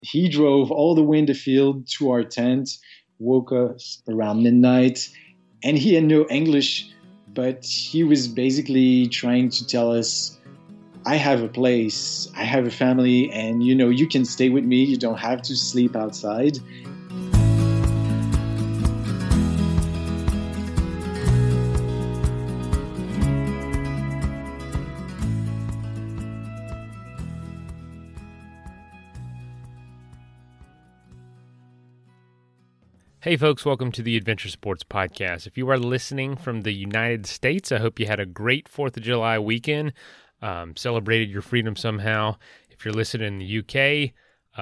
He drove all the way in the field to our tent, woke us around midnight, and he had no English, but he was basically trying to tell us, I have a place, I have a family, and you can stay with me. You don't have to sleep outside. Hey folks, welcome to the Adventure Sports Podcast. If you are listening from the United States, I hope you had a great 4th of July weekend, celebrated your freedom somehow. If you're listening in the UK,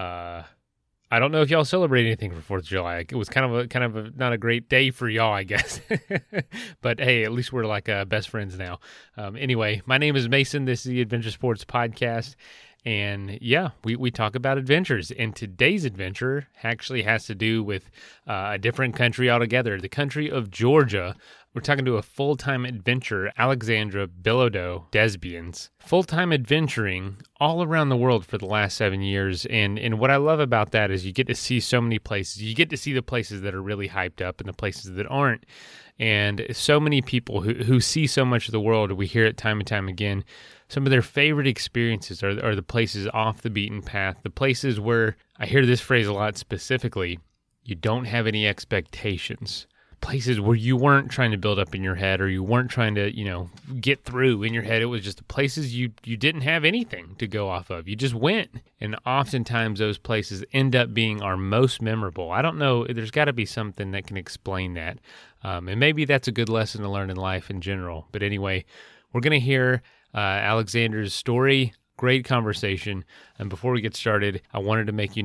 I don't know if y'all celebrate anything for 4th of July. It was kind of a not a great day for y'all, I guess. But hey, at least we're like best friends now. Anyway, my name is Mason. This is the Adventure Sports Podcast. And yeah, we talk about adventures, and today's adventure actually has to do with a different country altogether, the country of Georgia. We're talking to a full-time adventurer, Alexandra Bilodeau Desbiens. Full-time adventuring all around the world for the last 7 years, and what I love about that is you get to see so many places. You get to see the places that are really hyped up and the places that aren't. And so many people who see so much of the world, we hear it time and time again, some of their favorite experiences are the places off the beaten path, the places where, I hear this phrase a lot specifically, you don't have any expectations. Places where you weren't trying to build up in your head, or you weren't trying to, get through in your head. It was just the places you didn't have anything to go off of. You just went. And oftentimes those places end up being our most memorable. I don't know, there's got to be something that can explain that. And maybe that's a good lesson to learn in life in general. But anyway, we're going to hear Alexandra's story. Great conversation. And before we get started, I wanted to make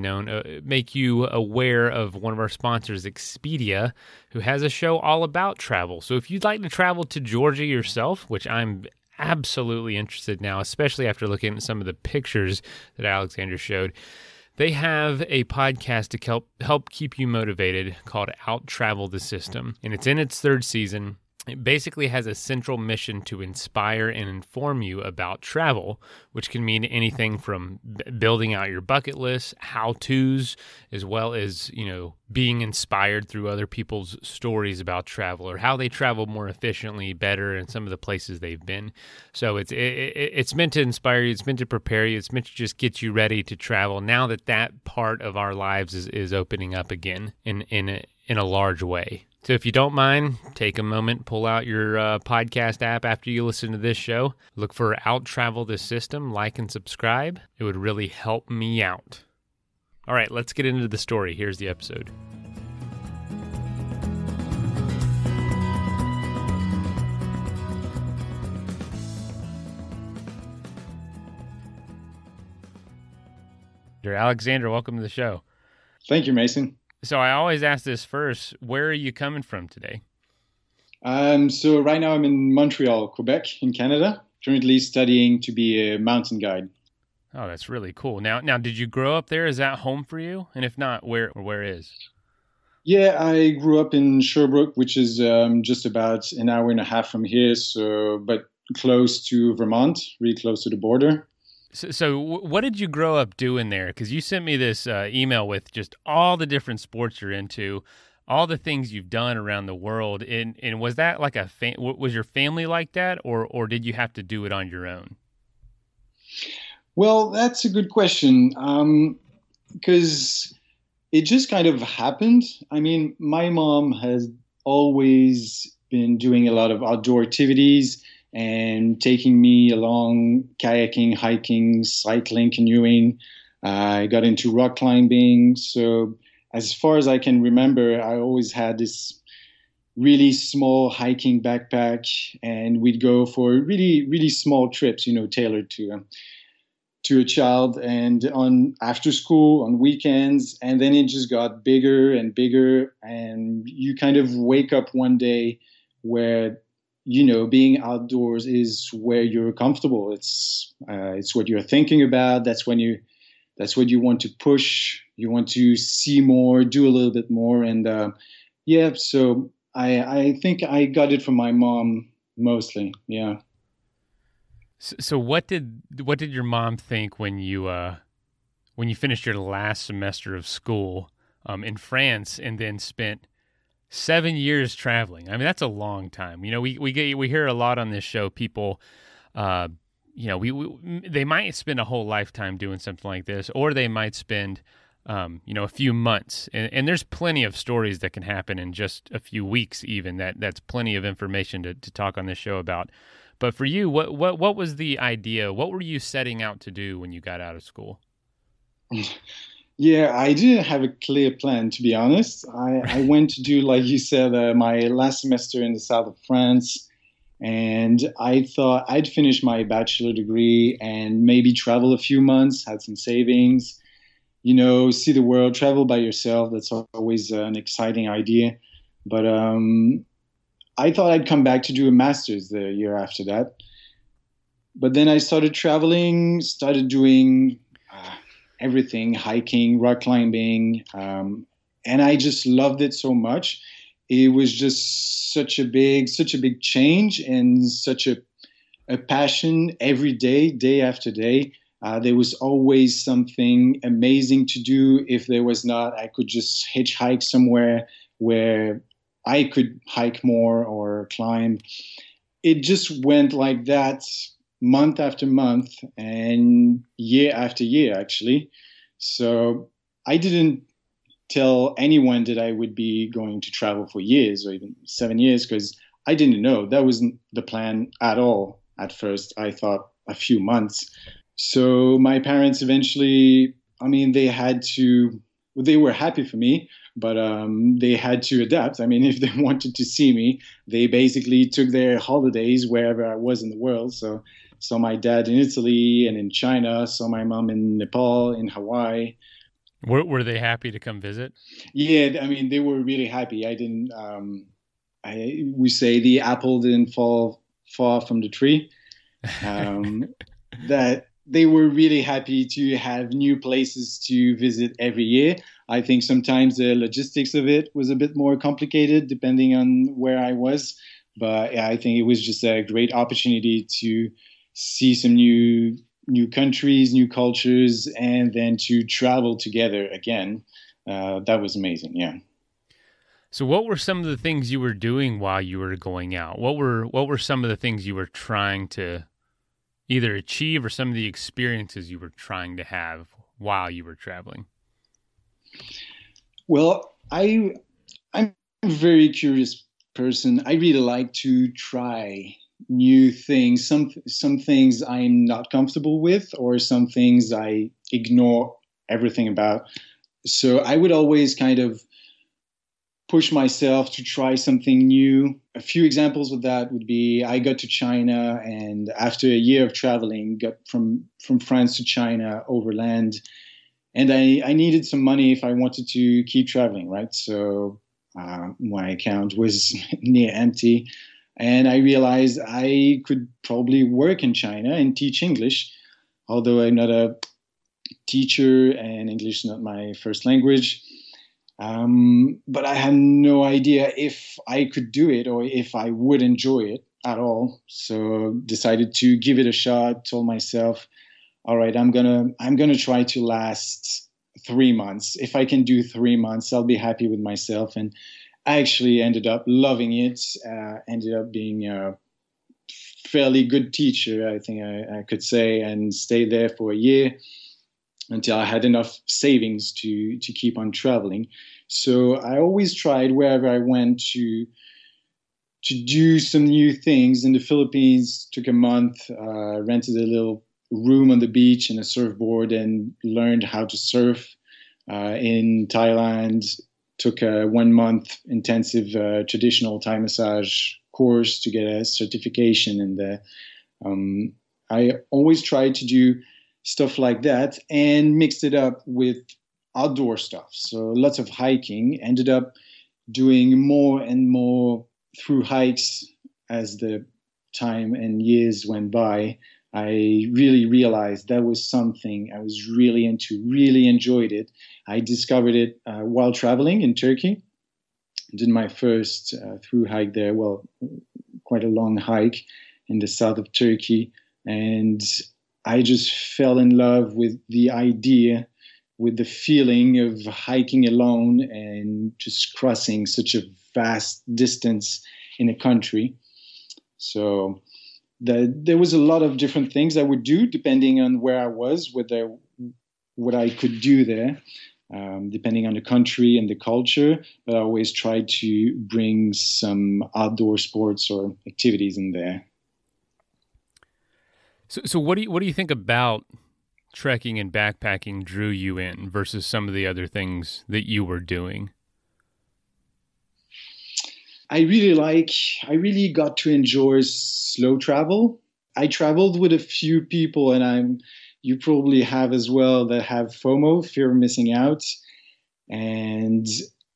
you aware of one of our sponsors, Expedia, who has a show all about travel. So if you'd like to travel to Georgia yourself, which I'm absolutely interested now, especially after looking at some of the pictures that Alexandra showed, they have a podcast to help keep you motivated called Out Travel the System. And it's in its 3rd season. It basically has a central mission to inspire and inform you about travel, which can mean anything from building out your bucket list, how-tos, as well as, being inspired through other people's stories about travel or how they travel more efficiently, better, in some of the places they've been. So it's meant to inspire you. It's meant to prepare you. It's meant to just get you ready to travel now that part of our lives is opening up again in a large way. So if you don't mind, take a moment, pull out your podcast app after you listen to this show. Look for Out Travel the System, like and subscribe. It would really help me out. All right, let's get into the story. Here's the episode. Alexandra, welcome to the show. Thank you, Mason. So I always ask this first, where are you coming from today? So right now I'm in Montreal, Quebec, in Canada, currently studying to be a mountain guide. Oh, that's really cool. Now, did you grow up there? Is that home for you? And if not, where is? Yeah, I grew up in Sherbrooke, which is just about an hour and a half from here, but close to Vermont, really close to the border. So what did you grow up doing there? Because you sent me this email with just all the different sports you're into, all the things you've done around the world. And was that like was your family like that, or did you have to do it on your own? Well, that's a good question, because it just kind of happened. I mean, my mom has always been doing a lot of outdoor activities and taking me along kayaking, hiking, cycling, canoeing. I got into rock climbing. So as far as I can remember, I always had this really small hiking backpack, and we'd go for really, really small trips, tailored to a child, and on after school, on weekends. And then it just got bigger and bigger, and you kind of wake up one day where being outdoors is where you're comfortable. It's what you're thinking about. That's what you want to push. You want to see more, do a little bit more. And so I think I got it from my mom mostly. Yeah. So what did your mom think when you when you finished your last semester of school in France and then spent 7 years traveling. I mean, that's a long time. You know, we hear a lot on this show. People, you know, they might spend a whole lifetime doing something like this, or they might spend, you know, a few months. And there's plenty of stories that can happen in just a few weeks. Even that's plenty of information to talk on this show about. But for you, what was the idea? What were you setting out to do when you got out of school? Yeah, I didn't have a clear plan, to be honest. I went to do, like you said, my last semester in the south of France, and I thought I'd finish my bachelor degree and maybe travel a few months, had some savings, you know, see the world, travel by yourself. That's always an exciting idea. But I thought I'd come back to do a master's the year after that. But then I started traveling, started doing everything, hiking, rock climbing, and I just loved it so much. It was just such a big change and such a passion every day, day after day. There was always something amazing to do. If there was not, I could just hitchhike somewhere where I could hike more or climb. It just went like that month after month and year after year, actually. So I didn't tell anyone that I would be going to travel for years or even 7 years because I didn't know. That wasn't the plan at all at first. I thought a few months. So my parents eventually, I mean, they were happy for me, but they had to adapt. I mean, if they wanted to see me, they basically took their holidays wherever I was in the world. So saw my dad in Italy and in China, saw my mom in Nepal, in Hawaii. Were they happy to come visit? Yeah, I mean, they were really happy. We say the apple didn't fall far from the tree. That they were really happy to have new places to visit every year. I think sometimes the logistics of it was a bit more complicated depending on where I was. But yeah, I think it was just a great opportunity to see some new countries, new cultures, and then to travel together again. That was amazing. Yeah. So what were some of the things you were doing while you were going out? What were some of the things you were trying to either achieve or some of the experiences you were trying to have while you were traveling? Well, I'm a very curious person. I really like to try new things. Some things I'm not comfortable with, or some things I ignore everything about. So I would always kind of push myself to try something new. A few examples of that would be I got to China, and after a year of traveling, got from France to China overland, and I needed some money if I wanted to keep traveling, right? So my account was near empty, and I realized I could probably work in China and teach English, although I'm not a teacher and English is not my first language. But I had no idea if I could do it or if I would enjoy it at all. So decided to give it a shot. Told myself, all right, I'm gonna try to last 3 months. If I can do 3 months, I'll be happy with myself. And I actually ended up loving it. Ended up being a fairly good teacher, I think I could say, and stayed there for a year until I had enough savings to keep on traveling. So I always tried wherever I went to do some new things. In the Philippines, took a month, rented a little room on the beach and a surfboard and learned how to surf. In Thailand, took a 1 month intensive traditional Thai massage course to get a certification. And I always tried to do stuff like that and mixed it up with outdoor stuff. So lots of hiking. Ended up doing more and more through hikes as the time and years went by. I really realized that was something I was really into, really enjoyed it. I discovered it while traveling in Turkey. Did my first through hike there, well, quite a long hike in the south of Turkey. And I just fell in love with the idea with the feeling of hiking alone and just crossing such a vast distance in a country. So there was a lot of different things I would do depending on where I was, what I could do there, depending on the country and the culture. But I always tried to bring some outdoor sports or activities in there. So what do you think about trekking and backpacking drew you in versus some of the other things that you were doing? I really got to enjoy slow travel. I traveled with a few people, and you probably have as well, that have FOMO, fear of missing out. And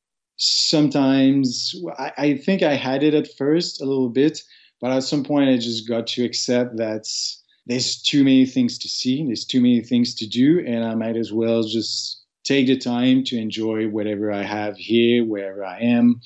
sometimes I think I had it at first a little bit, but at some point I just got to accept that there's too many things to see, there's too many things to do, and I might as well just take the time to enjoy whatever I have here, wherever I am.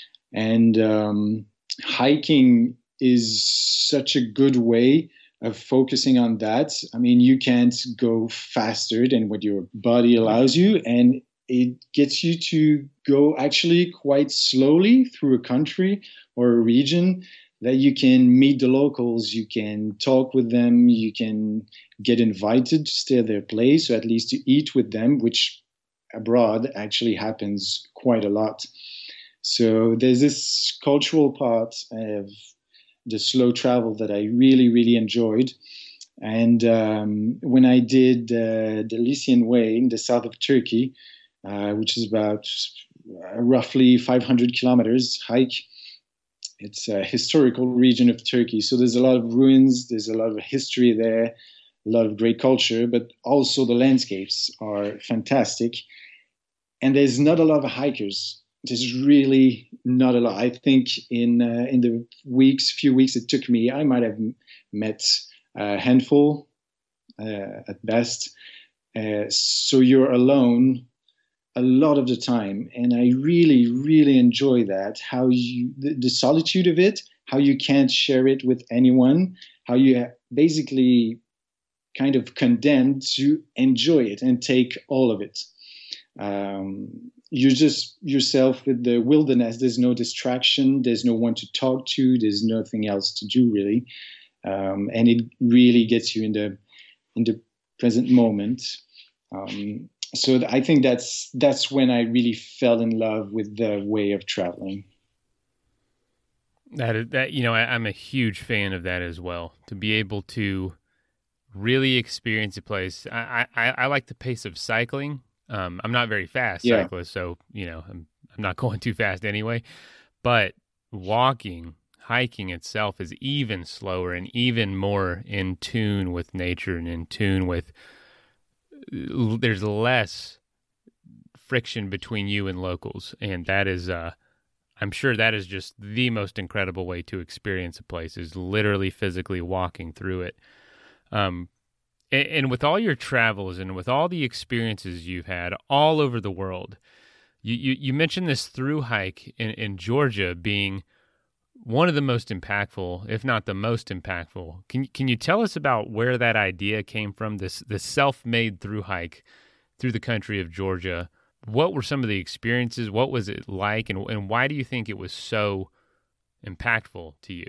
And hiking is such a good way of focusing on that. I mean, you can't go faster than what your body allows you, and it gets you to go actually quite slowly through a country or a region, that you can meet the locals, you can talk with them, you can get invited to stay at their place, or at least to eat with them, which abroad actually happens quite a lot. So there's this cultural part of the slow travel that I really, really enjoyed. And when I did the Lycian Way in the south of Turkey, which is about roughly 500 kilometers hike, it's a historical region of Turkey. So there's a lot of ruins, there's a lot of history there, a lot of great culture, but also the landscapes are fantastic. And there's not a lot of hikers. There's really not a lot. I think in the few weeks it took me, I might have met a handful at best. So you're alone a lot of the time, and I really, really enjoy that. How the solitude of it, how you can't share it with anyone, how you basically kind of condemned to enjoy it and take all of it. You're just yourself with the wilderness. There's no distraction. There's no one to talk to. There's nothing else to do, really. And it really gets you in the present moment. So I think that's when I really fell in love with the way of traveling. I'm a huge fan of that as well. To be able to really experience a place. I like the pace of cycling. I'm not very fast cyclist, so I'm not going too fast anyway. But hiking itself is even slower and even more in tune with nature and in tune with. There's less friction between you and locals, and that is, I'm sure that is just the most incredible way to experience a place, is literally physically walking through it. And with all your travels and with all the experiences you've had all over the world, you mentioned this through hike in Georgia being one of the most impactful, if not the most impactful. Can you tell us about where that idea came from, this self-made through hike through the country of Georgia? What were some of the experiences? What was it like? And why do you think it was so impactful to you?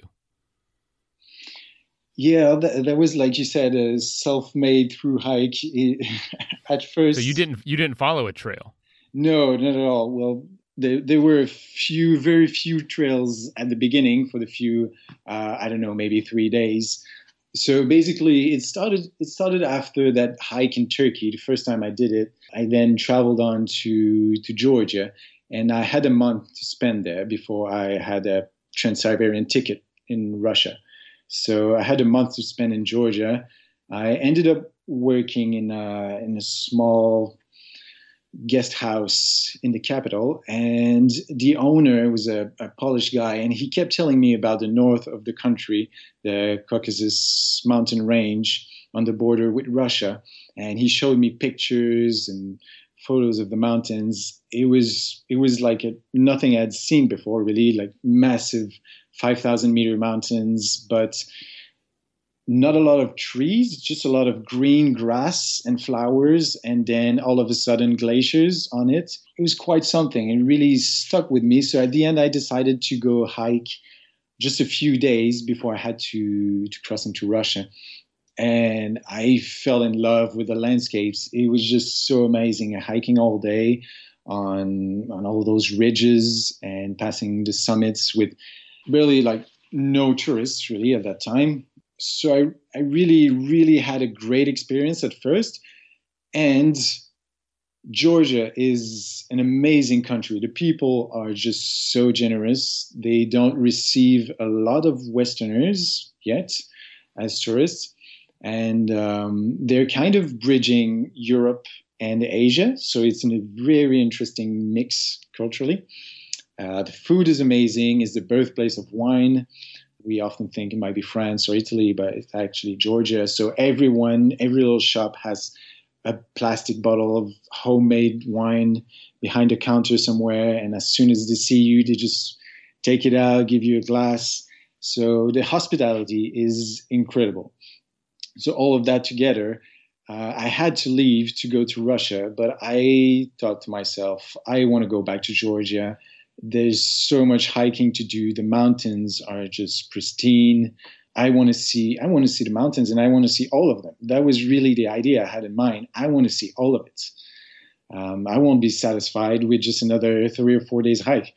Yeah, that was, like you said, a self-made through hike at first. So you didn't follow a trail? No, not at all. Well, there were very few trails at the beginning for the few, I don't know, maybe 3 days. So basically, it started after that hike in Turkey. The first time I did it, I then traveled on to Georgia, and I had a month to spend there before I had a Trans-Siberian ticket in Russia. So I had a month to spend in Georgia. I ended up working in a small guest house in the capital, and the owner was a Polish guy, and he kept telling me about the north of the country, the Caucasus mountain range on the border with Russia, and he showed me pictures and photos of the mountains. It was like nothing I'd seen before, really, like massive 5,000 meter mountains, but not a lot of trees, just a lot of green grass and flowers, and then all of a sudden glaciers on it. It was quite something and really stuck with me. So at the end, I decided to go hike just a few days before I had to cross into Russia. And I fell in love with the landscapes. It was just so amazing, hiking all day on all those ridges and passing the summits with really like no tourists really at that time. So I really, really had a great experience at first. And Georgia is an amazing country. The people are just so generous. They don't receive a lot of Westerners yet as tourists. And they're kind of bridging Europe and Asia. So it's a very interesting mix culturally. The food is amazing. It's the birthplace of wine. We often think it might be France or Italy, but it's actually Georgia. So every little shop has a plastic bottle of homemade wine behind a counter somewhere. And as soon as they see you, they just take it out, give you a glass. So the hospitality is incredible. So all of that together, I had to leave to go to Russia, but I thought to myself, I want to go back to Georgia. There's so much hiking to do. The mountains are just pristine. I want to see the mountains, and I want to see all of them. That was really the idea I had in mind. I want to see all of it. I won't be satisfied with just another 3 or 4 days hike.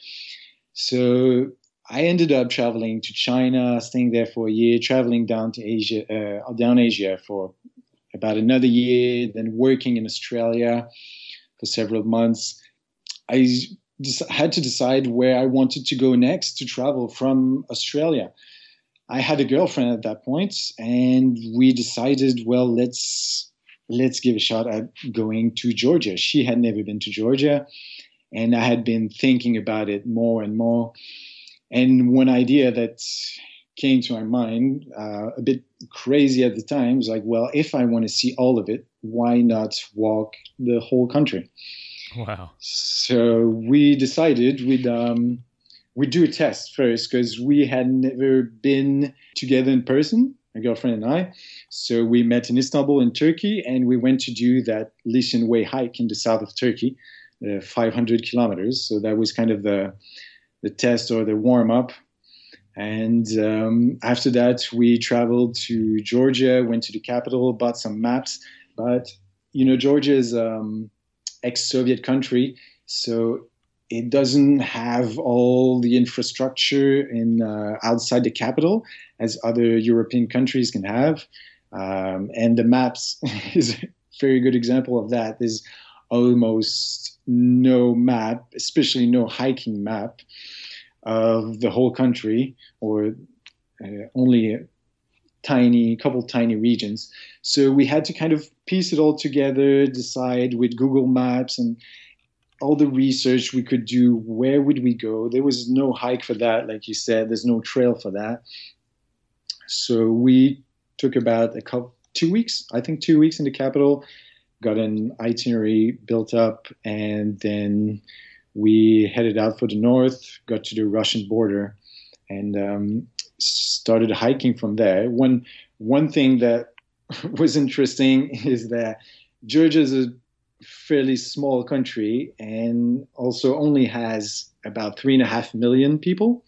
So I ended up traveling to China, staying there for a year, traveling down Asia for about another year, then working in Australia for several months. I had to decide where I wanted to go next to travel from Australia. I had a girlfriend at that point, and we decided, well, let's give a shot at going to Georgia. She had never been to Georgia, and I had been thinking about it more and more. And one idea that came to my mind, a bit crazy at the time, was like, well, if I want to see all of it, why not walk the whole country? Wow. So we decided we'd do a test first, because we had never been together in person, my girlfriend and I. So we met in Istanbul in Turkey, and we went to do that Lycian Way hike in the south of Turkey, 500 kilometers. So that was kind of the test or the warm-up. And after that, we traveled to Georgia, went to the capital, bought some maps. But, Georgia is ex-Soviet country, so it doesn't have all the infrastructure outside the capital as other European countries can have. And the maps is a very good example of that. There's almost no map, especially no hiking map of the whole country, or only a couple tiny regions. So we had to kind of piece it all together, decide with Google Maps and all the research we could do, where would we go? There was no hike for that, like you said. There's no trail for that. So we took about 2 weeks, I think 2 weeks in the capital, got an itinerary built up, and then we headed out for the north, got to the Russian border, and started hiking from there. One thing that was interesting is that Georgia is a fairly small country and also only has about 3.5 million people.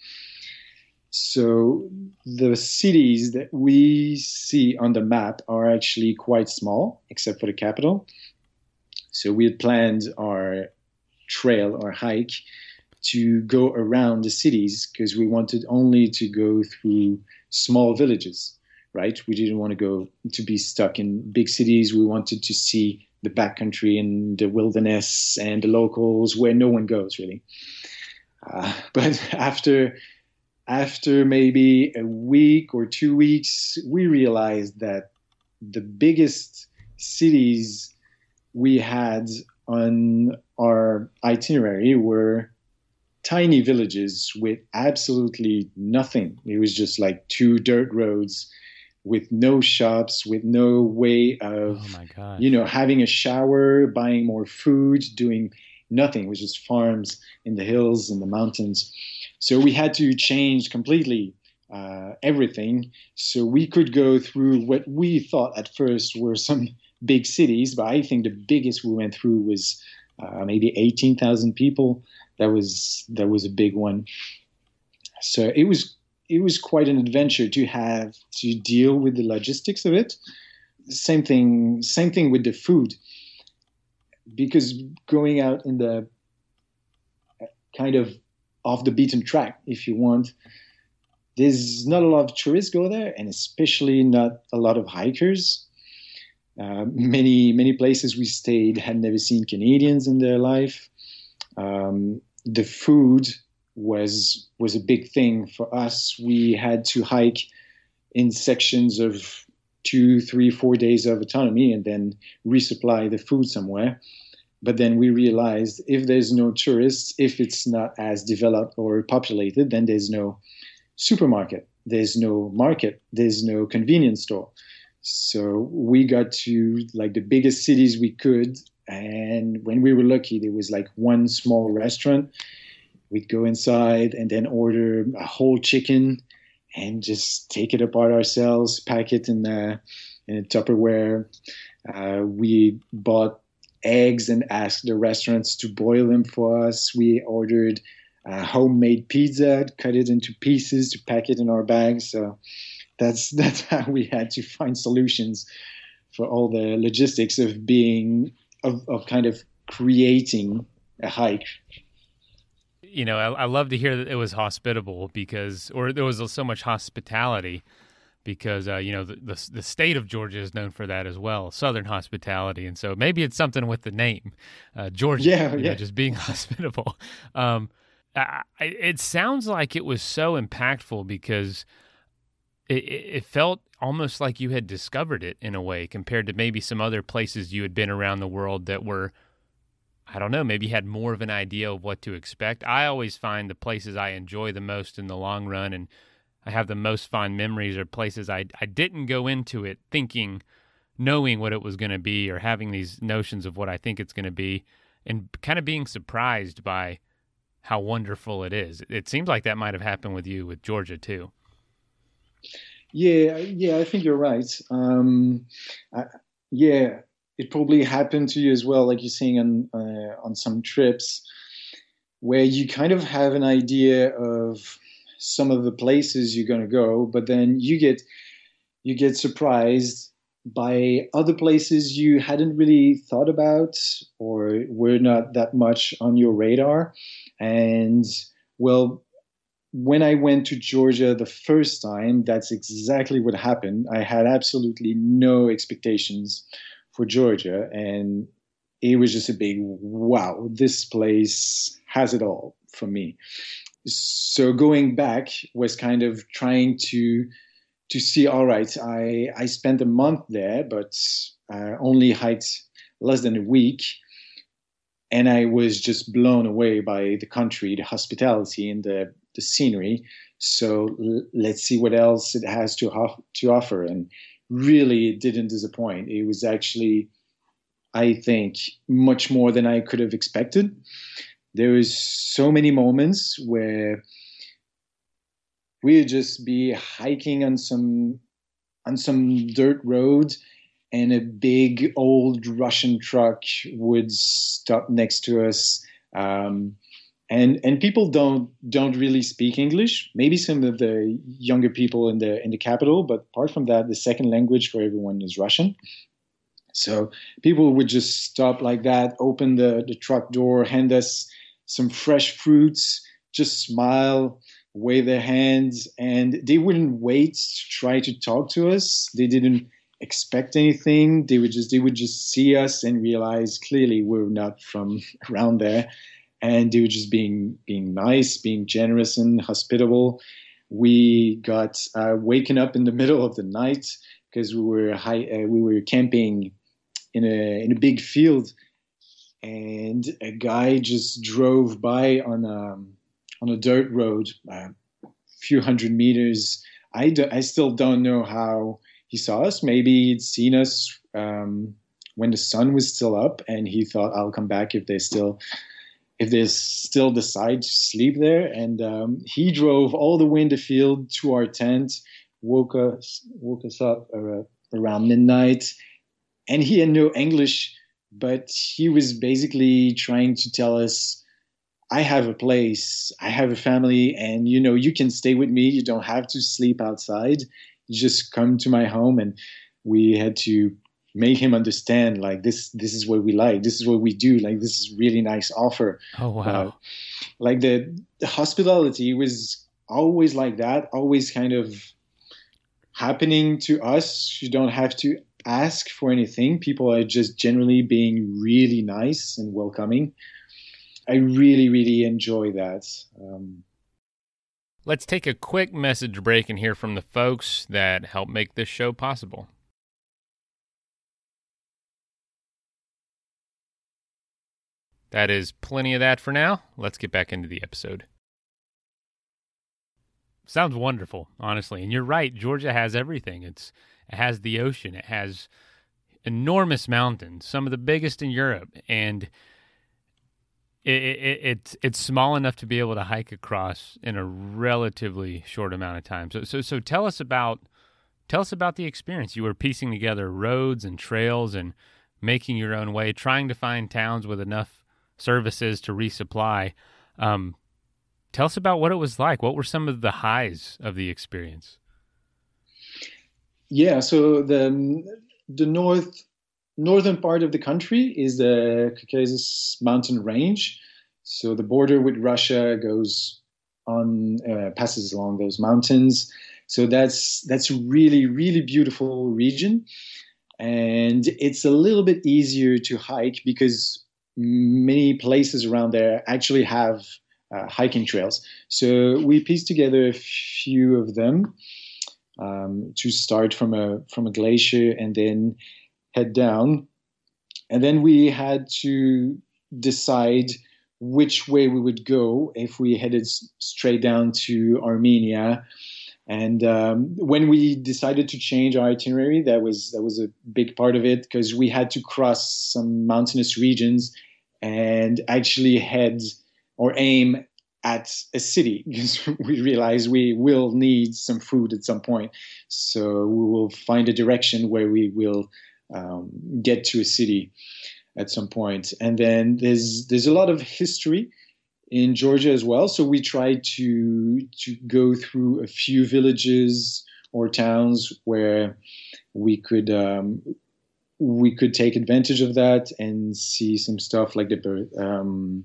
So the cities that we see on the map are actually quite small, except for the capital. So we had planned our trail or hike to go around the cities, because we wanted only to go through small villages, right? We didn't want to be stuck in big cities. We wanted to see the backcountry and the wilderness and the locals where no one goes, really. But after maybe a week or 2 weeks, we realized that the biggest cities we had on our itinerary were tiny villages with absolutely nothing. It was just like 2 dirt roads with no shops, with no way of, having a shower, buying more food, doing nothing. It was just farms in the hills and the mountains. So we had to change completely everything. So we could go through what we thought at first were some big cities, but I think the biggest we went through was maybe 18,000 people. That was a big one. So it was quite an adventure to have to deal with the logistics of it. Same thing with the food, because going out in the kind of off the beaten track, if you want, there's not a lot of tourists go there, and especially not a lot of hikers. Many places we stayed had never seen Canadians in their life. The food was a big thing for us. We had to hike in sections of 2, 3, 4 days of autonomy and then resupply the food somewhere. But then we realized if there's no tourists, if it's not as developed or populated, then there's no supermarket, there's no market, there's no convenience store. So we got to like the biggest cities we could. And when we were lucky, there was like one small restaurant. We'd go inside and then order a whole chicken and just take it apart ourselves, pack it in a Tupperware. We bought eggs and asked the restaurants to boil them for us. We ordered homemade pizza, cut it into pieces to pack it in our bags. So that's how we had to find solutions for all the logistics of being of kind of creating a hike. You know, I love to hear that it was hospitable or there was so much hospitality because, you know, the state of Georgia is known for that as well, Southern hospitality. And so maybe it's something with the name, Georgia, know, just being hospitable. It sounds like it was so impactful because it felt almost like you had discovered it in a way compared to maybe some other places you had been around the world that were, I don't know, maybe had more of an idea of what to expect. I always find the places I enjoy the most in the long run and I have the most fond memories are places I didn't go into it knowing what it was going to be or having these notions of what I think it's going to be and kind of being surprised by how wonderful it is. It seems like that might have happened with you with Georgia too. Yeah, I think you're right. It probably happened to you as well, like you're saying on some trips, where you kind of have an idea of some of the places you're going to go, but then you get surprised by other places you hadn't really thought about or were not that much on your radar. And well, when I went to Georgia the first time, that's exactly what happened. I had absolutely no expectations for Georgia, and it was just a big wow, this place has it all for me. So going back was kind of trying to see, all right, I spent a month there, but only hiked less than a week. And I was just blown away by the country, the hospitality, and the scenery. So let's see what else it has to offer. And really, it didn't disappoint. It was actually, I think, much more than I could have expected. There was so many moments where we'd just be hiking on some dirt road, and a big old Russian truck would stop next to us. And people don't really speak English. Maybe some of the younger people in the capital, but apart from that, the second language for everyone is Russian. So people would just stop like that, open the truck door, hand us some fresh fruits, just smile, wave their hands, and they wouldn't wait to try to talk to us. They didn't expect anything. They would just see us and realize clearly we're not from around there. And they were just being nice, being generous and hospitable. We got waken up in the middle of the night because we were camping in a big field, and a guy just drove by on a dirt road, a few hundred meters. I still don't know how he saw us. Maybe he'd seen us when the sun was still up, and he thought, "I'll come back if if they still decide to sleep there. And he drove all the way in the field to our tent, woke us up around midnight, and he had no English, but he was basically trying to tell us, I have a place, I have a family, and you can stay with me. You don't have to sleep outside. You just come to my home. And we had to make him understand, like, this is what we like, this is what we do, like, this is really nice offer. Oh wow. Like the hospitality was always like that, always kind of happening to us. You don't have to ask for anything. People are just generally being really nice and welcoming. I really, really enjoy that. Let's take a quick message break and hear from the folks that help make this show possible. That is plenty of that for now. Let's get back into the episode. Sounds wonderful, honestly. And you're right, Georgia has everything. It has the ocean. It has enormous mountains, some of the biggest in Europe. And it's small enough to be able to hike across in a relatively short amount of time. So tell us about the experience. You were piecing together roads and trails and making your own way, trying to find towns with enough services to resupply. Tell us about what it was like. What were some of the highs of the experience? Yeah, so the northern part of the country is the Caucasus Mountain Range. So the border with Russia goes on, passes along those mountains. So that's a really, really beautiful region. And it's a little bit easier to hike because many places around there actually have hiking trails. So we pieced together a few of them to start from a glacier and then head down. And then we had to decide which way we would go if we headed straight down to Armenia. And when we decided to change our itinerary, that was a big part of it, because we had to cross some mountainous regions and actually head or aim at a city, because we realized we will need some food at some point. So we will find a direction where we will get to a city at some point. And then there's a lot of history in Georgia as well. So we tried to go through a few villages or towns where we could take advantage of that and see some stuff like the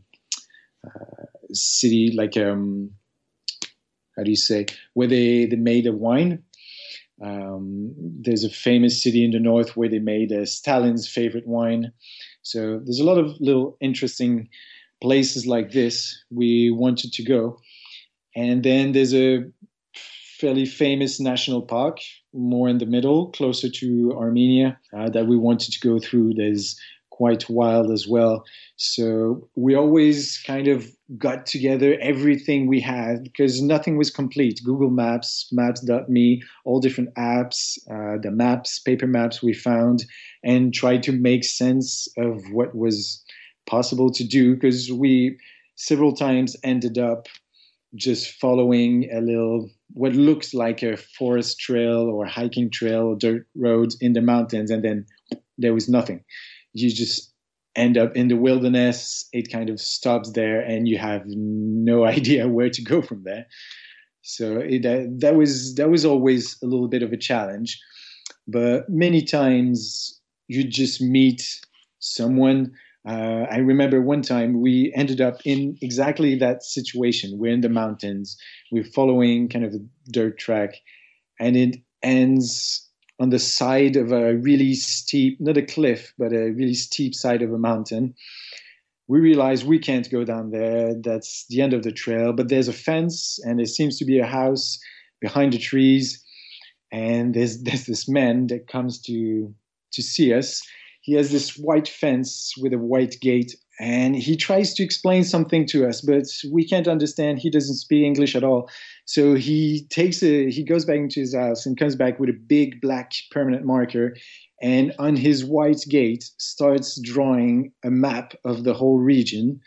city, like how do you say, where they made a wine. There's a famous city in the north where they made Stalin's favorite wine. So there's a lot of little interesting places like this we wanted to go. And then there's a fairly famous national park more in the middle, closer to Armenia, that we wanted to go through. There's quite wild as well. So we always kind of got together everything we had, because nothing was complete. Google Maps, Maps.me, all different apps, the maps, paper maps we found, and tried to make sense of what was possible to do, because we several times ended up just following a little, what looks like a forest trail or hiking trail or dirt roads in the mountains, and then there was nothing. You just end up in the wilderness. It kind of stops there, and you have no idea where to go from there. So that was always a little bit of a challenge. But many times you just meet someone. I remember one time we ended up in exactly that situation. We're in the mountains. We're following kind of a dirt track, and it ends on the side of a really steep, not a cliff, but a really steep side of a mountain. We realize we can't go down there. That's the end of the trail. But there's a fence, and there seems to be a house behind the trees. And there's this man that comes to see us. He has this white fence with a white gate, and he tries to explain something to us, but we can't understand. He doesn't speak English at all. So he goes back into his house and comes back with a big black permanent marker, and on his white gate starts drawing a map of the whole region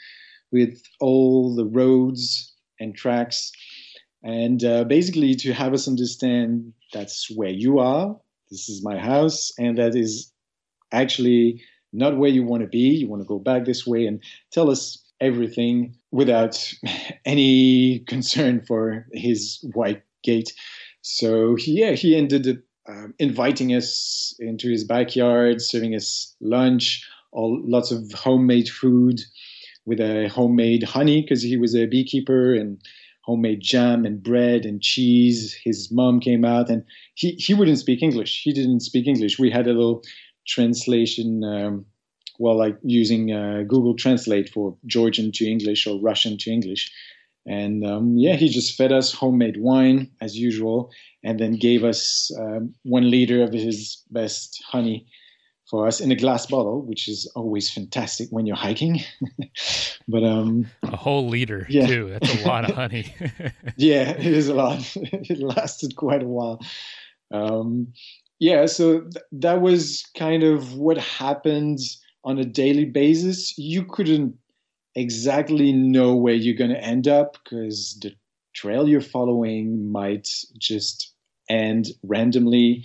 with all the roads and tracks, and basically to have us understand that's where you are. This is my house, and that is actually not where you want to be. You want to go back this way, and tell us everything without any concern for his white gate. So he ended up inviting us into his backyard, serving us lunch, lots of homemade food with a homemade honey because he was a beekeeper, and homemade jam and bread and cheese. His mom came out, and he wouldn't speak English. He didn't speak English. We had a little translation, like using Google Translate for Georgian to English or Russian to English. And he just fed us homemade wine as usual, and then gave us 1 liter of his best honey for us in a glass bottle, which is always fantastic when you're hiking. But a whole liter too. That's a lot of honey. Yeah, it is a lot. It lasted quite a while. So that was kind of what happened on a daily basis. You couldn't exactly know where you're going to end up because the trail you're following might just end randomly.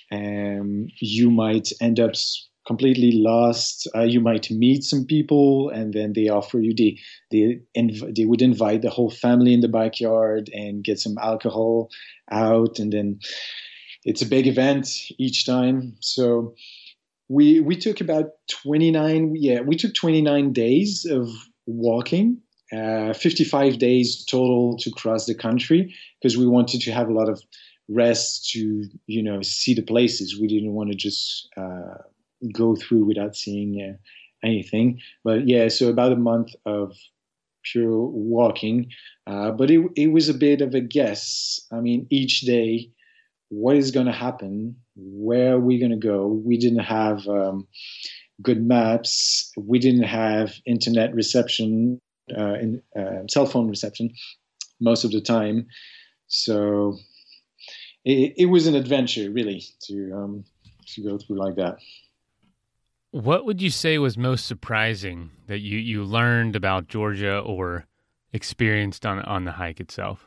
You might end up completely lost. You might meet some people, and then they offer you they would invite the whole family in the backyard and get some alcohol out, and then it's a big event each time. So we took about 29. Yeah, we took 29 days of walking. 55 days total to cross the country because we wanted to have a lot of rest to see the places. We didn't want to just go through without seeing anything. But so about a month of pure walking, but it was a bit of a guess. I mean, each day, what is going to happen? Where are we going to go? We didn't have good maps. We didn't have internet reception, cell phone reception most of the time. So it was an adventure, really, to go through like that. What would you say was most surprising that you learned about Georgia or experienced on the hike itself?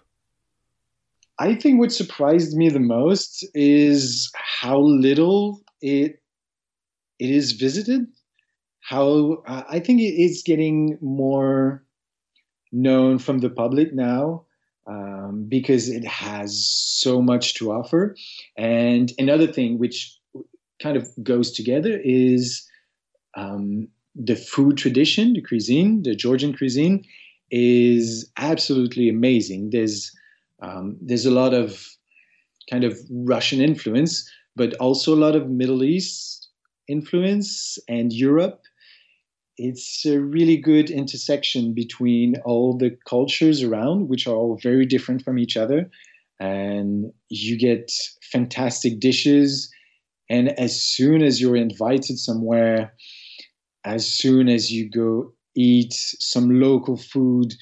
I think what surprised me the most is how little it is visited. How I think it's getting more known from the public now. Because it has so much to offer. And another thing which kind of goes together is the food tradition, the cuisine, the Georgian cuisine is absolutely amazing. There's a lot of kind of Russian influence, but also a lot of Middle East influence and Europe. It's a really good intersection between all the cultures around, which are all very different from each other. And you get fantastic dishes. And as soon as you're invited somewhere, as soon as you go eat some local food,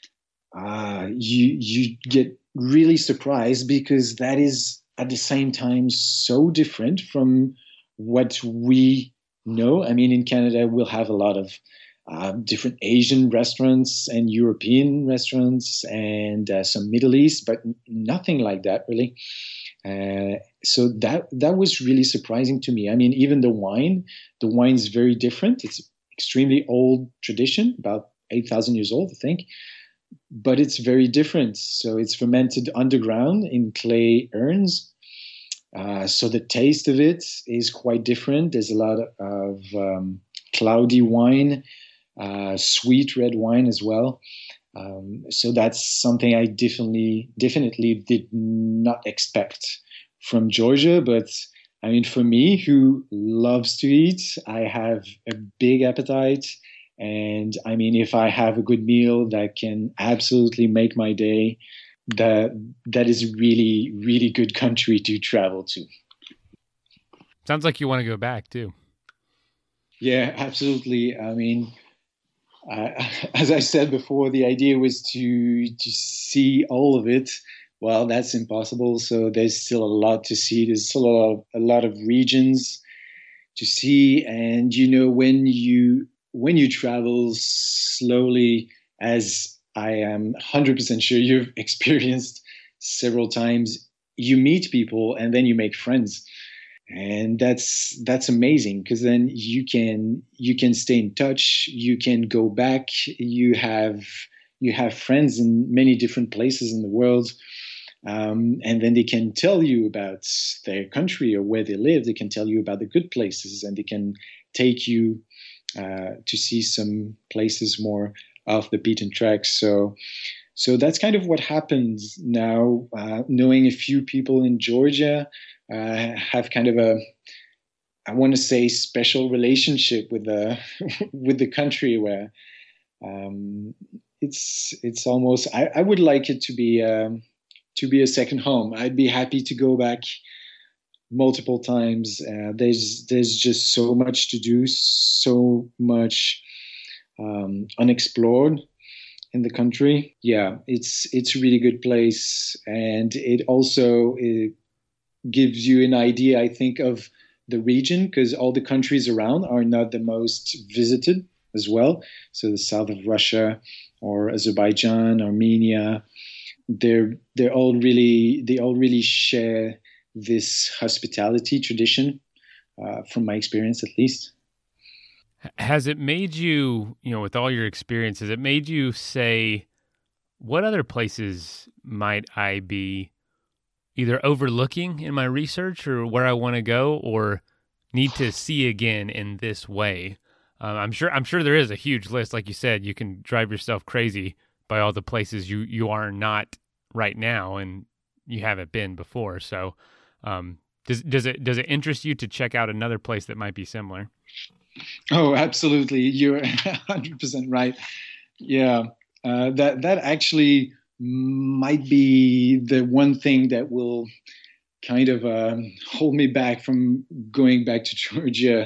you get really surprised because that is at the same time so different from what we know. I mean, in Canada, we'll have a lot of different Asian restaurants and European restaurants and some Middle East, but nothing like that really. So that was really surprising to me. I mean, even the wine's very different. It's extremely old tradition, about 8,000 years old, I think, but it's very different. So it's fermented underground in clay urns. So the taste of it is quite different. There's a lot of cloudy wine, sweet red wine as well. So that's something I definitely did not expect from Georgia. But I mean, for me, who loves to eat, I have a big appetite. And I mean, if I have a good meal that can absolutely make my day, that is really, really good country to travel to. Sounds like you want to go back too. Yeah, absolutely. I mean, as I said before, the idea was to see all of it. Well, that's impossible. So there's still a lot to see. There's still a lot of regions to see. And when you travel slowly as I am 100% sure you've experienced several times, you meet people and then you make friends. And that's amazing, because then you can stay in touch, you can go back, you have friends in many different places in the world. And then they can tell you about their country or where they live. They can tell you about the good places, and they can take you to see some places more off the beaten track. So that's kind of what happens now. Knowing a few people in Georgia, have kind of a, I want to say, special relationship with the with the country, where it's almost, I would like it to be a second home. I'd be happy to go back multiple times. There's just so much to do, so much unexplored in the country. Yeah, it's a really good place, and it gives you an idea, I think, of the region, because all the countries around are not the most visited as well. So the south of Russia, or Azerbaijan, Armenia, they all really share this hospitality tradition, from my experience at least. Has it made you, with all your experience, has it made you say, what other places might I be either overlooking in my research, or where I want to go, or need to see again in this way? I'm sure there is a huge list. Like you said, you can drive yourself crazy by all the places you are not right now, and you haven't been before. So, does it interest you to check out another place that might be similar? Oh, absolutely. You're 100% right. Yeah, that actually might be the one thing that will kind of hold me back from going back to Georgia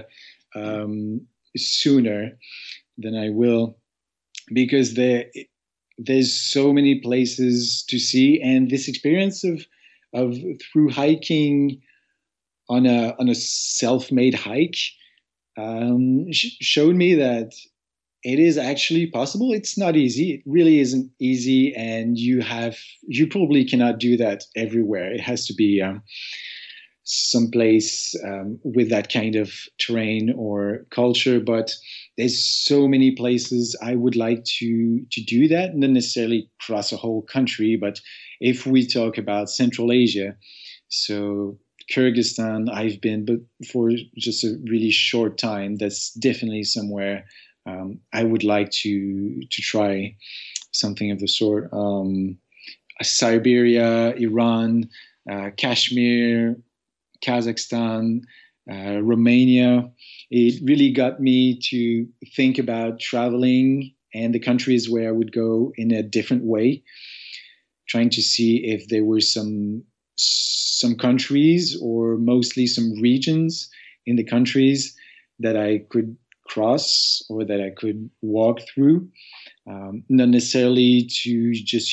sooner than I will, because there's so many places to see, and this experience of through hiking on a self-made hike showed me that it is actually possible. It's not easy. It really isn't easy, and you probably cannot do that everywhere. It has to be someplace with that kind of terrain or culture. But there's so many places I would like to do that, not necessarily cross a whole country, but if we talk about Central Asia, so Kyrgyzstan, I've been, but for just a really short time. That's definitely somewhere I would like to try something of the sort. Siberia, Iran, Kashmir, Kazakhstan, Romania. It really got me to think about traveling and the countries where I would go in a different way, trying to see if there were some countries, or mostly some regions in the countries, that I could cross or that I could walk through, not necessarily to just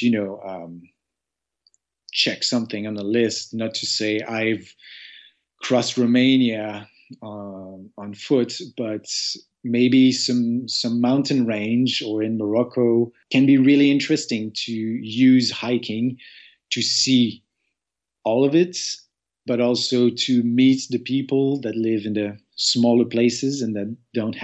check something on the list. Not to say I've crossed Romania on foot, but maybe some mountain range, or in Morocco, can be really interesting to use hiking to see all of it, but also to meet the people that live in the smaller places and that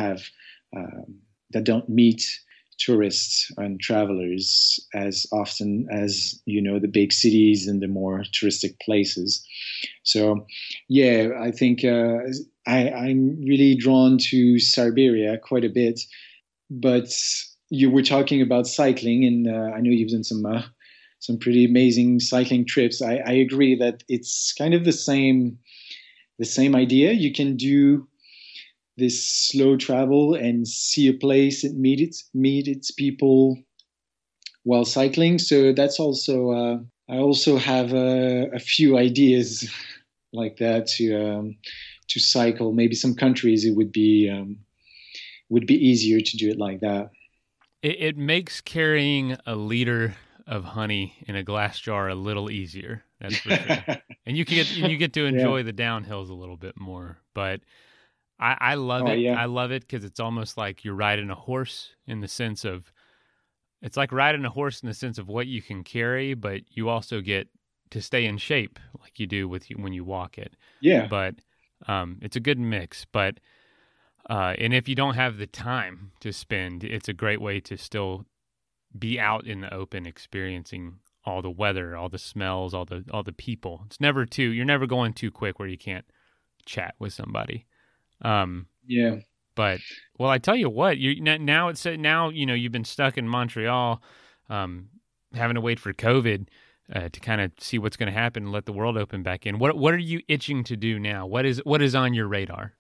don't meet tourists and travelers as often as the big cities and the more touristic places. So yeah, I think I'm really drawn to Siberia quite a bit. But you were talking about cycling, and I know you've done some pretty amazing cycling trips. I agree that it's kind of the same idea. You can do this slow travel and see a place and meet its people while cycling. So that's also I also have a few ideas like that to cycle. Maybe some countries it would be easier to do it like that. It makes carrying a liter of honey in a glass jar a little easier. That's for sure. And you get to enjoy the downhills a little bit more. But I love it. Yeah. I love it because it's almost like you're riding a horse, in the sense of it's like riding a horse in the sense of what you can carry, but you also get to stay in shape like you do when you walk it. Yeah. But it's a good mix. But and if you don't have the time to spend, it's a great way to still be out in the open, experiencing all the weather, all the smells, all the people. You're never going too quick where you can't chat with somebody. Yeah. But well, I tell you what, now you've been stuck in Montreal, having to wait for COVID to kind of see what's going to happen and let the world open back in. What are you itching to do now? What is on your radar?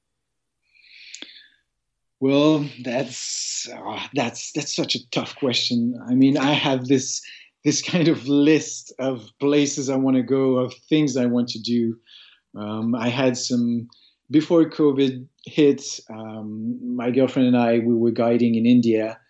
Well, that's such a tough question. I mean, I have this kind of list of places I want to go, of things I want to do. I had some before COVID hit. My girlfriend and I, we were guiding in India.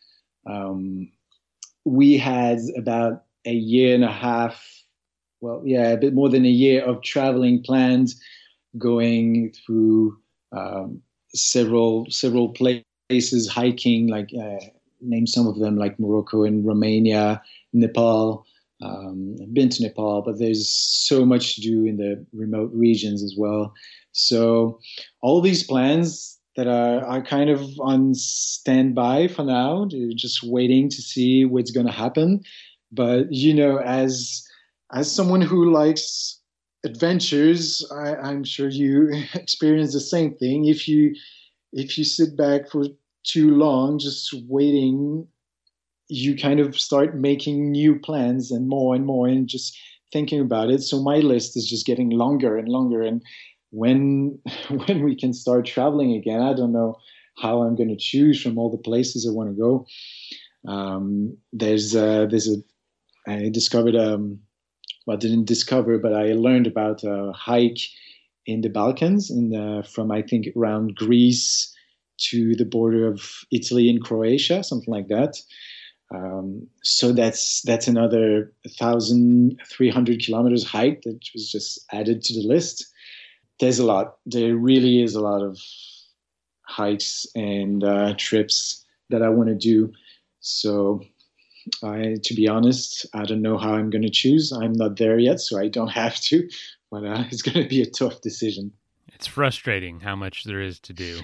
We had about a year and a half. Well, yeah, a bit more than a year of traveling planned, going through several places, hiking, like name some of them, like Morocco and Romania, Nepal. I've been to Nepal, but there's so much to do in the remote regions as well. So all these plans that are kind of on standby for now, they're just waiting to see what's going to happen. But as someone who likes adventures, I'm sure you experience the same thing. If you sit back for too long, just waiting, you kind of start making new plans and more and just thinking about it. So my list is just getting longer and longer. And when we can start traveling again, I don't know how I'm going to choose from all the places I want to go. I discovered didn't discover, but I learned about a hike in the Balkans, from I think around Greece to the border of Italy and Croatia, something like that. So that's another 1,300 kilometers hike that was just added to the list. There really is a lot of hikes and trips that I want to do. So to be honest, I don't know how I'm going to choose. I'm not there yet, so I don't have to, but it's going to be a tough decision. It's frustrating how much there is to do.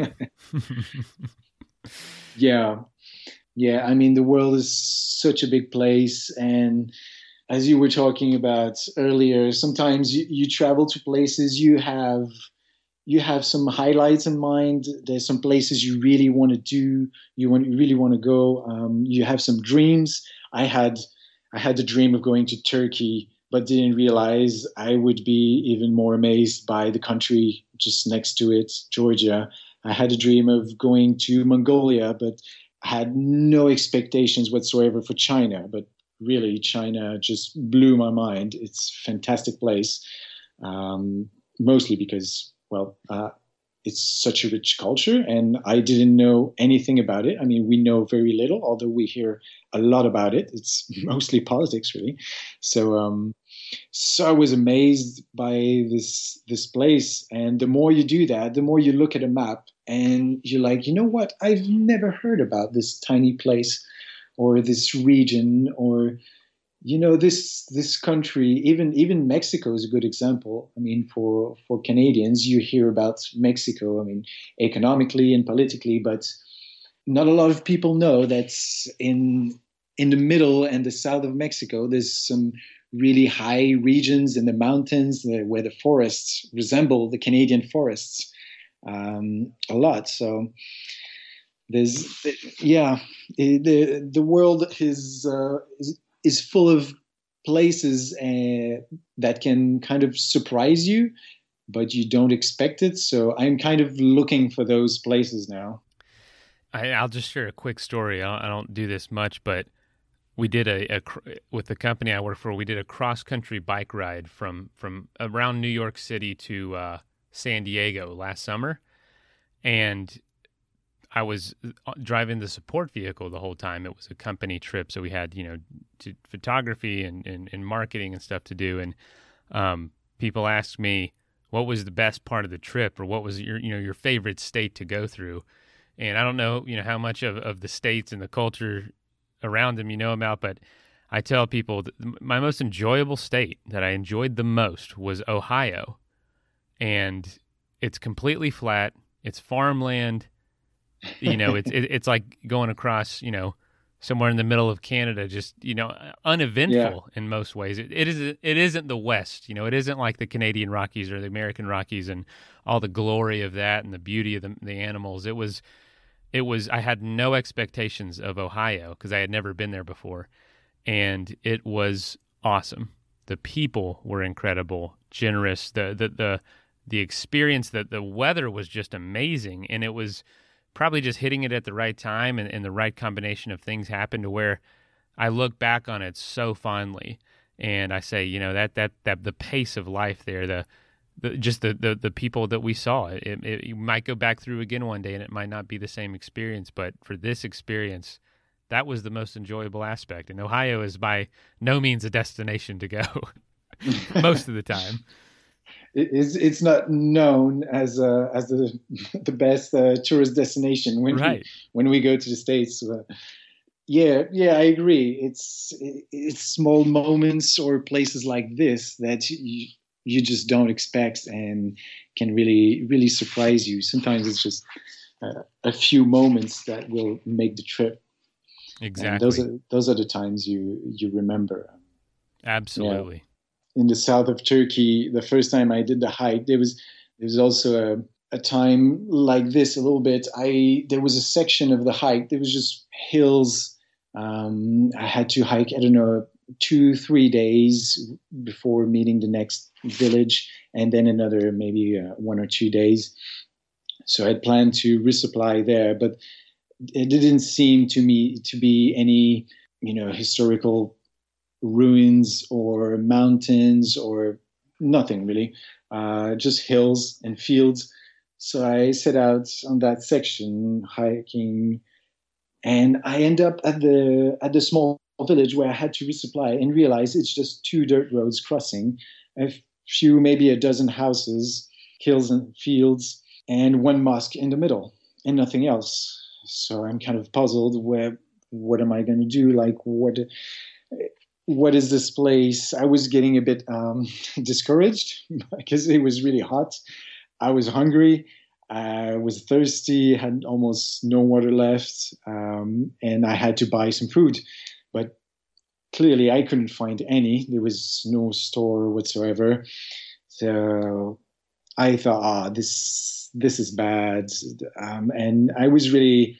Yeah. I mean, the world is such a big place. And as you were talking about earlier, sometimes you travel to places, you have some highlights in mind. There's some places you really want to do. You really want to go. You have some dreams. I had the dream of going to Turkey, but didn't realize I would be even more amazed by the country just next to it, Georgia. I had a dream of going to Mongolia, but had no expectations whatsoever for China. But really, China just blew my mind. It's a fantastic place, mostly because, it's such a rich culture, and I didn't know anything about it. I mean, we know very little, although we hear a lot about it. It's mostly politics, really. So I was amazed by this place. And the more you do that, the more you look at a map and you're like, you know what? I've never heard about this tiny place or this region or, this country. Even Mexico is a good example. I mean, for Canadians, you hear about Mexico, I mean, economically and politically, but not a lot of people know that in the middle and the south of Mexico, there's some really high regions in the mountains where the forests resemble the Canadian forests a lot. So the world is full of places that can kind of surprise you, but you don't expect it. So I'm kind of looking for those places now. I'll just share a quick story. I don't do this much, but we did with the company I work for, we did a cross-country bike ride from around New York City to San Diego last summer. And I was driving the support vehicle the whole time. It was a company trip, so we had, photography and marketing and stuff to do. And people asked me, what was the best part of the trip, or what was your favorite state to go through? And I don't know, how much of the states and the culture around them you know about, but I tell people that my most enjoyable state that I enjoyed the most was Ohio. And it's completely flat. It's farmland. It's like going across, somewhere in the middle of Canada, just, uneventful in most ways. It isn't the West, it isn't like the Canadian Rockies or the American Rockies and all the glory of that and the beauty of the animals. I had no expectations of Ohio because I had never been there before. And it was awesome. The people were incredible, generous, the experience, that the weather was just amazing. And it was probably just hitting it at the right time and the right combination of things happened to where I look back on it so fondly, and I say, that the pace of life there, the people that we saw, you might go back through again one day and it might not be the same experience, but for this experience, that was the most enjoyable aspect. And Ohio is by no means a destination to go most of the time. It's not known as the best tourist destination when we go to the States. Yeah, I agree. It's small moments or places like this that you just don't expect and can really, really surprise you. Sometimes it's just a few moments that will make the trip. Exactly. And those are the times you remember. Absolutely. Yeah. In the south of Turkey, the first time I did the hike, there was also a time like this a little bit. There was a section of the hike. There was just hills. I had to hike, I don't know, 2-3 days before meeting the next village, and then another maybe 1 or 2 days. So I had planned to resupply there, but it didn't seem to me to be any, historical ruins or mountains or nothing really, just hills and fields. So I set out on that section hiking, and I end up at the small village where I had to resupply and realize it's just 2 dirt roads crossing, a few, maybe a dozen houses, hills and fields, and 1 mosque in the middle and nothing else. So I'm kind of puzzled. What am I going to do? Like, what is this place? I was getting a bit discouraged because it was really hot. I was hungry. I was thirsty, had almost no water left, and I had to buy some food. But clearly I couldn't find any. There was no store whatsoever. So I thought, this is bad. And I was really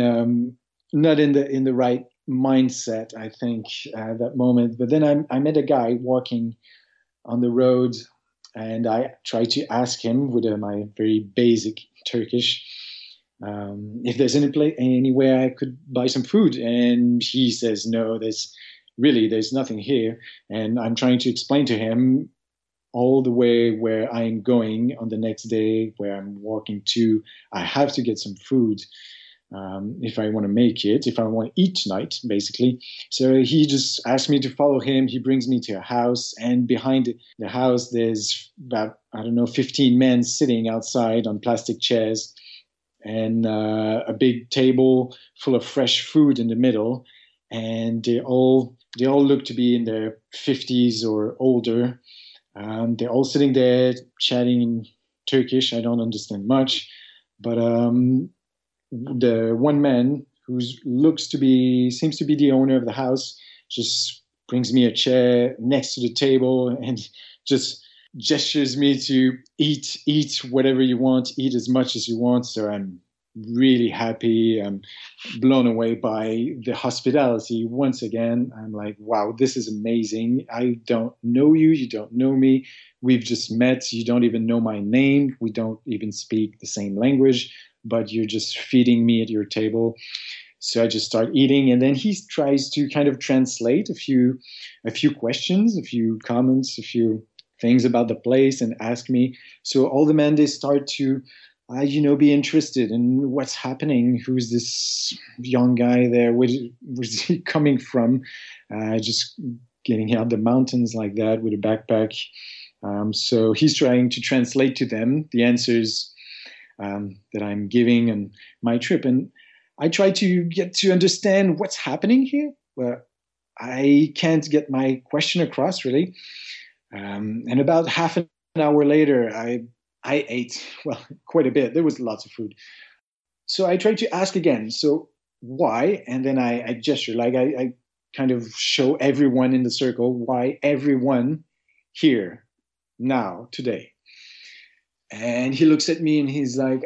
not in the right mindset, I think, at that moment. But then I met a guy walking on the road, and I tried to ask him with my very basic Turkish if there's anywhere I could buy some food. And he says, no, there's nothing here. And I'm trying to explain to him all the way where I'm going on the next day, where I'm walking to. I have to get some food. If I want to make it, if I want to eat tonight, basically. So he just asked me to follow him. He brings me to a house, and behind the house, there's about, 15 men sitting outside on plastic chairs, and a big table full of fresh food in the middle. And they all look to be in their 50s or older. They're all sitting there chatting in Turkish. I don't understand much, but the one man who seems to be the owner of the house just brings me a chair next to the table and just gestures me to eat whatever you want, eat as much as you want. So I'm really happy. I'm blown away by the hospitality. Once again, I'm like, wow, this is amazing. I don't know you. You don't know me. We've just met. You don't even know my name. We don't even speak the same language, but you're just feeding me at your table. So I just start eating, and then he tries to kind of translate a few questions, a few comments, a few things about the place, and ask me. So all the men, they start to, be interested in what's happening. Who's this young guy there? Where's he coming from? Just getting out the mountains like that with a backpack. So he's trying to translate to them the answers that I'm giving on my trip. And I try to get to understand what's happening here. Well, I can't get my question across really. And about half an hour later, I ate, well, quite a bit. There was lots of food. So I tried to ask again, so why? And then I gesture, like I kind of show everyone in the circle why everyone here, now, today. And he looks at me and he's like,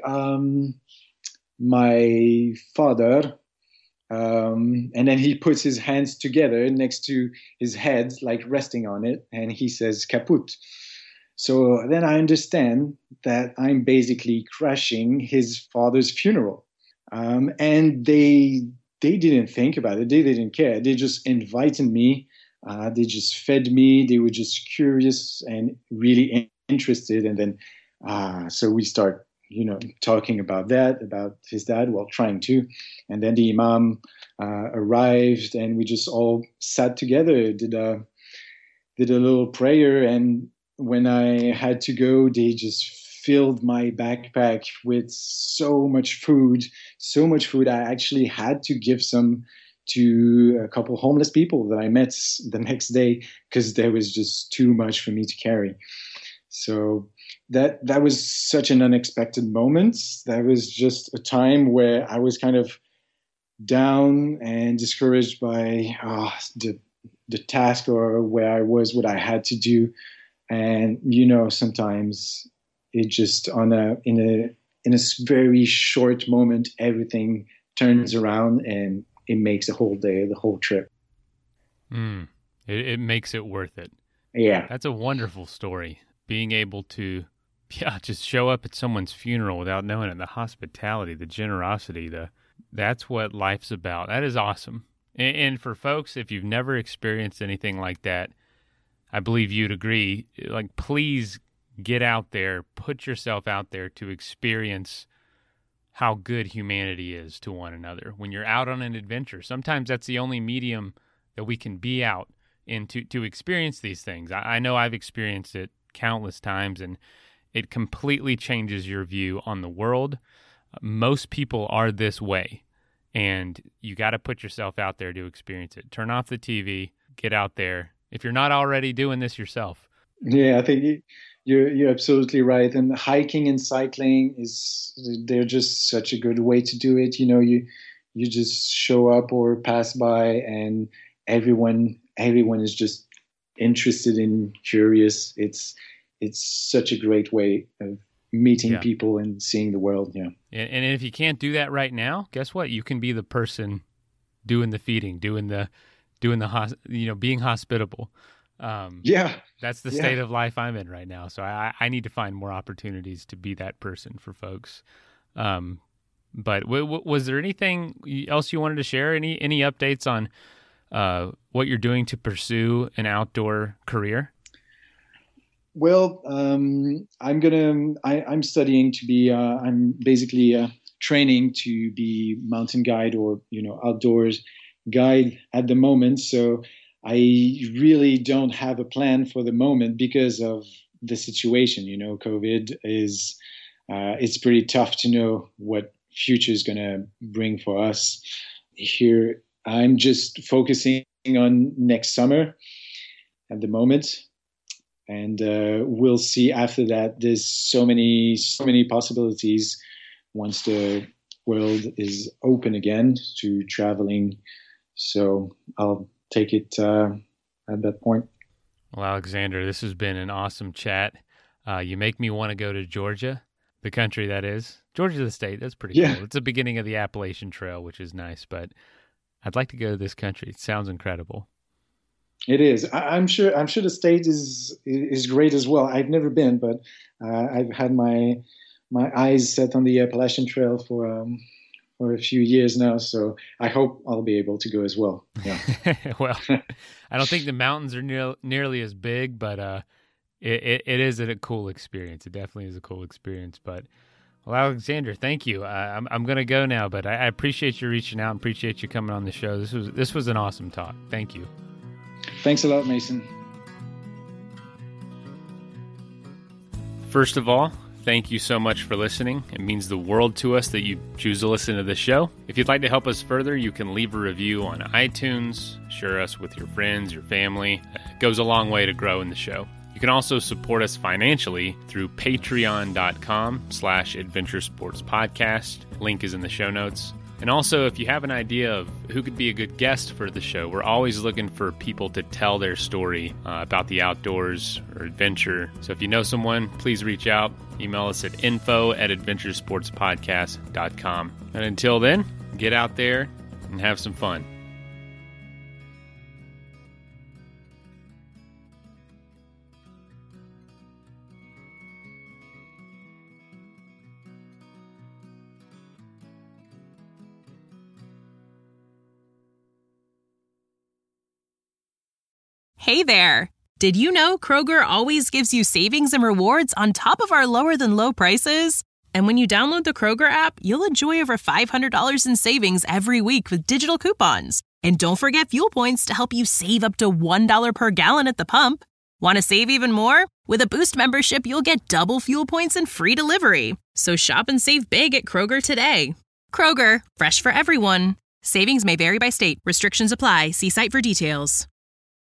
my father. And then he puts his hands together next to his head, like resting on it. And he says, kaput. So then I understand that I'm basically crashing his father's funeral. And they didn't think about it. They didn't care. They just invited me. They just fed me. They were just curious and really interested. And then, so we start, talking about that, about his dad, well, trying to. And then the imam arrived and we just all sat together, did a little prayer. And when I had to go, they just filled my backpack with so much food. I actually had to give some to a couple homeless people that I met the next day because there was just too much for me to carry. So that was such an unexpected moment. That was just a time where I was kind of down and discouraged by the task or where I was, what I had to do. And, sometimes it just in a very short moment, everything turns around and it makes the whole day, the whole trip. It makes it worth it. Yeah. That's a wonderful story. Being able to, just show up at someone's funeral without knowing it. The hospitality, the generosity, that's what life's about. That is awesome. And for folks, if you've never experienced anything like that, I believe you'd agree, like, please get out there, put yourself out there to experience how good humanity is to one another. When you're out on an adventure, sometimes that's the only medium that we can be out in to experience these things. I know I've experienced it countless times, and it completely changes your view on the world. Most people are this way, and you got to put yourself out there to experience it. Turn off the TV, get out there. If you're not already doing this yourself. Yeah, I think you're absolutely right. And hiking and cycling they're just such a good way to do it. You just show up or pass by, and everyone is just interested and curious. It's such a great way of meeting people and seeing the world. Yeah. And if you can't do that right now, guess what? You can be the person doing the feeding, being hospitable. That's the state of life I'm in right now. So I need to find more opportunities to be that person for folks. But was there anything else you wanted to share? Any updates on what you're doing to pursue an outdoor career? Well, I'm studying to be, I'm basically training to be mountain guide or, outdoors guide at the moment. So I really don't have a plan for the moment because of the situation. COVID is, it's pretty tough to know what future is going to bring for us here. I'm just focusing on next summer at the moment. And we'll see after that. There's so many possibilities once the world is open again to traveling. So I'll take it at that point. Well, Alexander, this has been an awesome chat. You make me want to go to Georgia, the country that is. Georgia, the state. That's pretty cool. It's the beginning of the Appalachian Trail, which is nice. But I'd like to go to this country. It sounds incredible. It is. I'm sure the state is great as well. I've never been, but I've had my eyes set on the Appalachian Trail for a few years now. So I hope I'll be able to go as well. Yeah. Well, I don't think the mountains are nearly as big, but it is a cool experience. It definitely is a cool experience. But well, Alexander, thank you. I'm going to go now, but I appreciate you reaching out and appreciate you coming on the show. This was an awesome talk. Thank you. Thanks a lot, Mason. First of all, thank you so much for listening. It means the world to us that you choose to listen to the show. If you'd like to help us further, you can leave a review on iTunes, share us with your friends, your family. It goes a long way to growing the show. You can also support us financially through patreon.com/adventuresportspodcast. Link is in the show notes. And also, if you have an idea of who could be a good guest for the show, we're always looking for people to tell their story about the outdoors or adventure. So if you know someone, please reach out. Email us at info@adventuresportspodcast.com. And until then, get out there and have some fun. Hey there! Did you know Kroger always gives you savings and rewards on top of our lower-than-low prices? And when you download the Kroger app, you'll enjoy over $500 in savings every week with digital coupons. And don't forget fuel points to help you save up to $1 per gallon at the pump. Want to save even more? With a Boost membership, you'll get double fuel points and free delivery. So shop and save big at Kroger today. Kroger, fresh for everyone. Savings may vary by state. Restrictions apply. See site for details.